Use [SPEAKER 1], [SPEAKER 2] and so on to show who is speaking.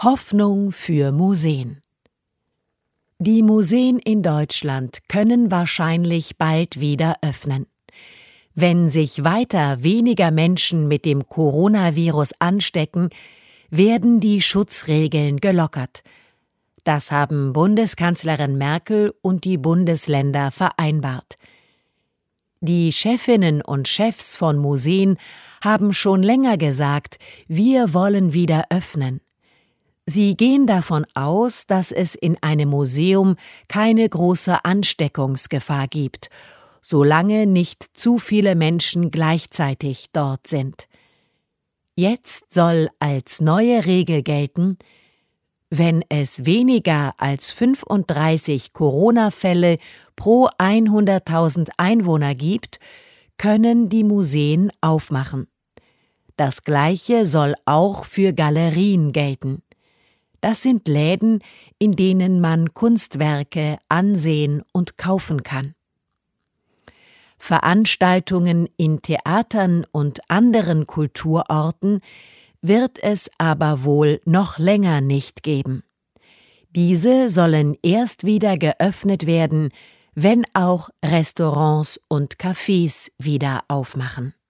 [SPEAKER 1] Hoffnung für Museen. Die Museen in Deutschland können wahrscheinlich bald wieder öffnen. Wenn sich weiter weniger Menschen mit dem Coronavirus anstecken, werden die Schutzregeln gelockert. Das haben Bundeskanzlerin Merkel und die Bundesländer vereinbart. Die Chefinnen und Chefs von Museen haben schon länger gesagt, wir wollen wieder öffnen. Sie gehen davon aus, dass es in einem Museum keine große Ansteckungsgefahr gibt, solange nicht zu viele Menschen gleichzeitig dort sind. Jetzt soll als neue Regel gelten, wenn es weniger als 35 Corona-Fälle pro 100.000 Einwohner gibt, können die Museen aufmachen. Das Gleiche soll auch für Galerien gelten. Das sind Läden, in denen man Kunstwerke ansehen und kaufen kann. Veranstaltungen in Theatern und anderen Kulturorten wird es aber wohl noch länger nicht geben. Diese sollen erst wieder geöffnet werden, wenn auch Restaurants und Cafés wieder aufmachen.